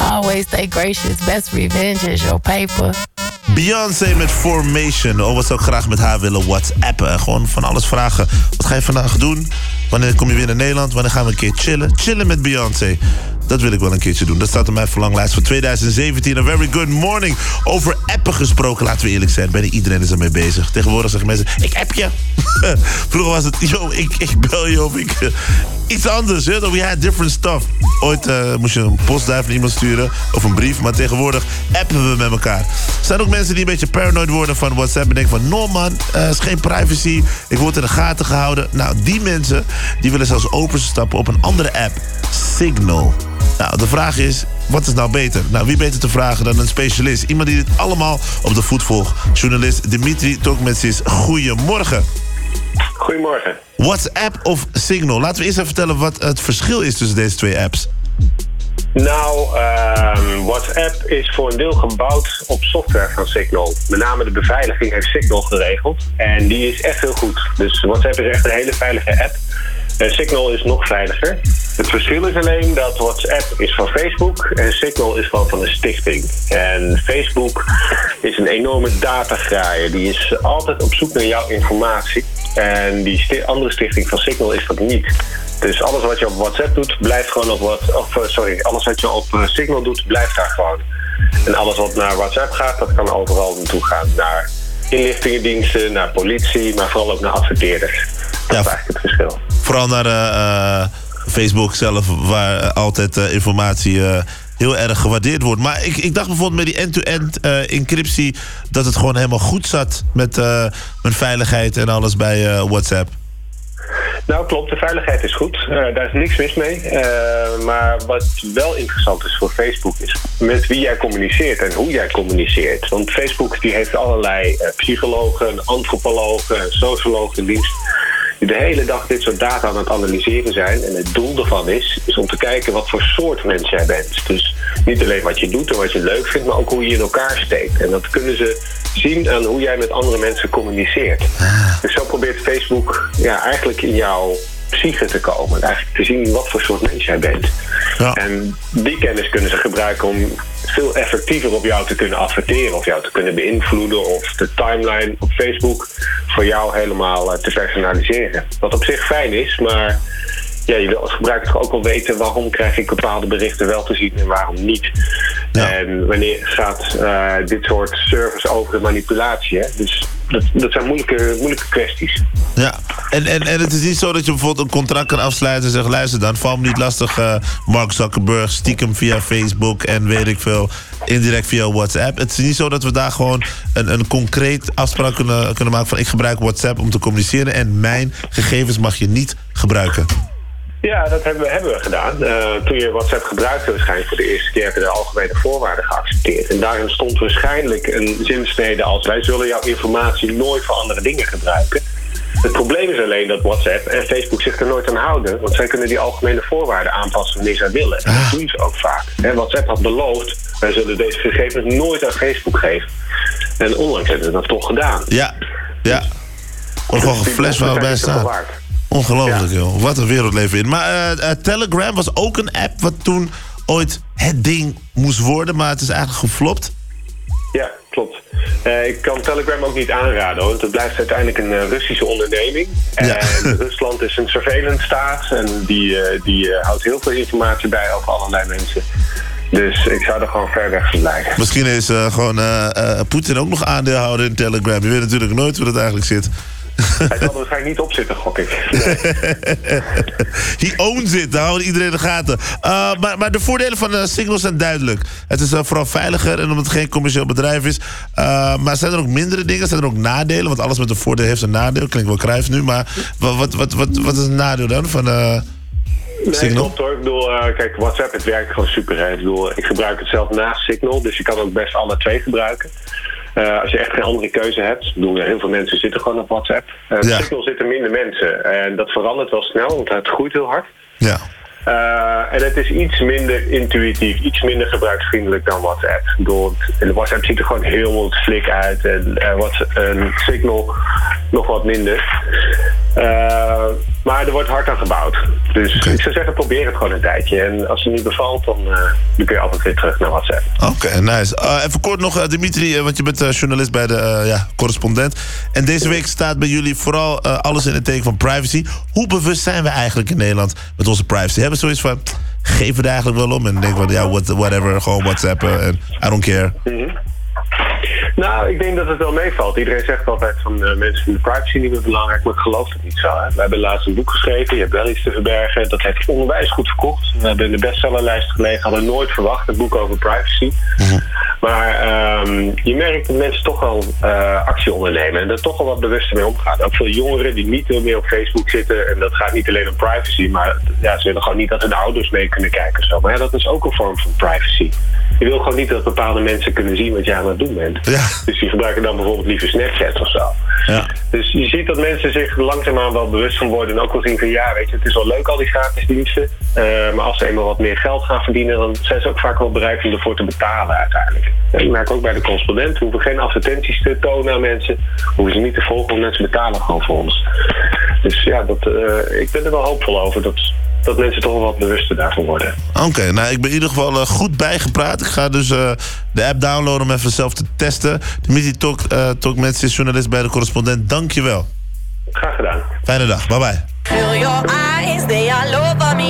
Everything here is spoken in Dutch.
always stay gracious. Best revenge is your paper. Beyoncé met Formation. Oh, wat zou ik graag met haar willen whatsappen. En gewoon van alles vragen. Wat ga je vandaag doen? Wanneer kom je weer naar Nederland? Wanneer gaan we een keer chillen? Chillen met Beyoncé. Dat wil ik wel een keertje doen. Dat staat op mijn verlanglijst voor 2017. A very good morning. Over appen gesproken, laten we eerlijk zijn. Bijna iedereen is ermee bezig. Tegenwoordig zeggen mensen, ik app je. Vroeger was het, yo, ik bel je of ik... iets anders, hè? We had different stuff. Ooit moest je een postduif naar iemand sturen of een brief, maar tegenwoordig appen we met elkaar. Er zijn ook mensen die een beetje paranoid worden van WhatsApp en denken van, no man, is geen privacy, ik word in de gaten gehouden. Nou, die mensen, die willen zelfs overstappen op een andere app, Signal. Nou, de vraag is, wat is nou beter? Nou, wie beter te vragen dan een specialist? Iemand die dit allemaal op de voet volgt. Journalist Dimitri Tokmetsis, goedemorgen. Goedemorgen. WhatsApp of Signal? Laten we eerst even vertellen wat het verschil is tussen deze twee apps. Nou, WhatsApp is voor een deel gebouwd op software van Signal. Met name de beveiliging heeft Signal geregeld. En die is echt heel goed. Dus WhatsApp is echt een hele veilige app. Signal is nog veiliger. Het verschil is alleen dat WhatsApp is van Facebook en Signal is van de stichting. En Facebook is een enorme datagraaier. Die is altijd op zoek naar jouw informatie. En die andere stichting van Signal is dat niet. Dus alles wat je op WhatsApp doet, blijft gewoon alles wat je op Signal doet, blijft daar gewoon. En alles wat naar WhatsApp gaat, dat kan overal naartoe gaan. Naar inlichtingendiensten, naar politie, maar vooral ook naar adverteerders. Dat is eigenlijk het verschil. Vooral naar Facebook zelf, waar altijd informatie heel erg gewaardeerd wordt. Maar ik dacht bijvoorbeeld met die end-to-end encryptie dat het gewoon helemaal goed zat met veiligheid en alles bij WhatsApp. Nou klopt, de veiligheid is goed. Daar is niks mis mee. Maar wat wel interessant is voor Facebook is met wie jij communiceert en hoe jij communiceert. Want Facebook die heeft allerlei psychologen, antropologen, sociologen in dienst die de hele dag dit soort data aan het analyseren zijn. En het doel daarvan is om te kijken wat voor soort mens jij bent. Dus niet alleen wat je doet en wat je leuk vindt, maar ook hoe je in elkaar steekt. En dat kunnen ze zien aan hoe jij met andere mensen communiceert. Dus zo probeert Facebook eigenlijk in jouw psyche te komen. Eigenlijk te zien wat voor soort mens jij bent. Ja. En die kennis kunnen ze gebruiken om veel effectiever op jou te kunnen adverteren of jou te kunnen beïnvloeden of de timeline op Facebook voor jou helemaal te personaliseren. Wat op zich fijn is, maar je wil als gebruiker toch ook wel weten waarom krijg ik bepaalde berichten wel te zien en waarom niet. Ja. En wanneer gaat dit soort service over de manipulatie? Hè? Dus dat zijn moeilijke kwesties. Ja, en het is niet zo dat je bijvoorbeeld een contract kan afsluiten en zegt, luister dan, val me niet lastig, Mark Zuckerberg, stiekem via Facebook en weet ik veel, indirect via WhatsApp. Het is niet zo dat we daar gewoon een concreet afspraak kunnen maken van ik gebruik WhatsApp om te communiceren en mijn gegevens mag je niet gebruiken. Ja, dat hebben we gedaan. Toen je WhatsApp gebruikte waarschijnlijk voor de eerste keer heb je de algemene voorwaarden geaccepteerd. En daarin stond waarschijnlijk een zinsnede als wij zullen jouw informatie nooit voor andere dingen gebruiken. Het probleem is alleen dat WhatsApp en Facebook zich er nooit aan houden. Want zij kunnen die algemene voorwaarden aanpassen wanneer zij willen. En dat doen ze ook vaak. En WhatsApp had beloofd, wij zullen deze gegevens nooit aan Facebook geven. En onlangs hebben ze dat toch gedaan. Ja. Wordt gewoon geflasht waar we bij staan. Ongelooflijk, joh. Wat een wereld leven we in. Maar Telegram was ook een app wat toen ooit het ding moest worden, maar het is eigenlijk geflopt. Ja, klopt. Ik kan Telegram ook niet aanraden, want het blijft uiteindelijk een Russische onderneming. En Rusland is een surveillance staat en die houdt heel veel informatie bij over allerlei mensen. Dus ik zou er gewoon ver weg van blijven. Misschien is gewoon Poetin ook nog aandeelhouder in Telegram. Je weet natuurlijk nooit hoe dat eigenlijk zit. Hij zal er waarschijnlijk niet op zitten, gok ik. Nee. He owns it, daar houden iedereen in de gaten. Maar de voordelen van Signal zijn duidelijk. Het is vooral veiliger en omdat het geen commercieel bedrijf is. Maar zijn er ook mindere dingen? Zijn er ook nadelen? Want alles met een voordeel heeft een nadeel. Klinkt wel Cruijff nu, maar wat is een nadeel dan van Signal? Nee, klopt hoor. Ik bedoel, kijk, WhatsApp, het werkt gewoon super. Hè. Ik gebruik het zelf naast Signal, dus je kan ook best alle twee gebruiken. Als je echt geen andere keuze hebt. Ik bedoel, heel veel mensen zitten gewoon op WhatsApp. Signal zitten minder mensen. En dat verandert wel snel, want het groeit heel hard. Ja. En het is iets minder intuïtief, iets minder gebruiksvriendelijk dan WhatsApp. De WhatsApp ziet er gewoon heel slik uit en Signal nog wat minder. Maar er wordt hard aan gebouwd. Dus ik zou zeggen, probeer het gewoon een tijdje. En als het niet bevalt, dan kun je altijd weer terug naar WhatsApp. Oké, nice. Even kort nog, Dimitri, want je bent journalist bij de correspondent. En deze week staat bij jullie vooral alles in het teken van privacy. Hoe bewust zijn we eigenlijk in Nederland met onze privacy? Hebben we zoiets van, geven we er eigenlijk wel om? En denken van, ja, whatever, gewoon WhatsAppen en I don't care. Nou, ik denk dat het wel meevalt. Iedereen zegt altijd van mensen vinden privacy niet meer belangrijk, maar ik geloof het niet zo. Hè? We hebben laatst een boek geschreven, je hebt wel iets te verbergen. Dat heeft onwijs goed verkocht. We hebben in de bestsellerlijst gelegen, hadden nooit verwacht, een boek over privacy. Maar je merkt dat mensen toch wel actie ondernemen en er toch wel wat bewuster mee omgaan. Ook veel jongeren die niet meer op Facebook zitten. En dat gaat niet alleen om privacy, maar ja, ze willen gewoon niet dat hun ouders mee kunnen kijken. Zo. Maar ja, dat is ook een vorm van privacy. Je wil gewoon niet dat bepaalde mensen kunnen zien wat je aan het doen bent. Ja. Dus die gebruiken dan bijvoorbeeld liever Snapchat of zo. Ja. Dus je ziet dat mensen zich langzaamaan wel bewust van worden en ook wel zien van ja, weet je, het is wel leuk al die gratis diensten. Maar als ze eenmaal wat meer geld gaan verdienen, dan zijn ze ook vaak wel bereid om ervoor te betalen uiteindelijk. En ik merk ook bij de correspondent, we hoeven geen advertenties te tonen aan mensen. We hoeven ze niet te volgen, want mensen betalen gewoon voor ons. Dus ja, ik ben er wel hoopvol over dat mensen toch wel wat bewuster daarvan worden. Oké, nou ik ben in ieder geval goed bijgepraat. Ik ga dus de app downloaden om even zelf te testen. Dimitri Tok mensen, journalist bij de correspondent. Dank je wel. Graag gedaan. Fijne dag, bye bye. Feel your eyes, they are low.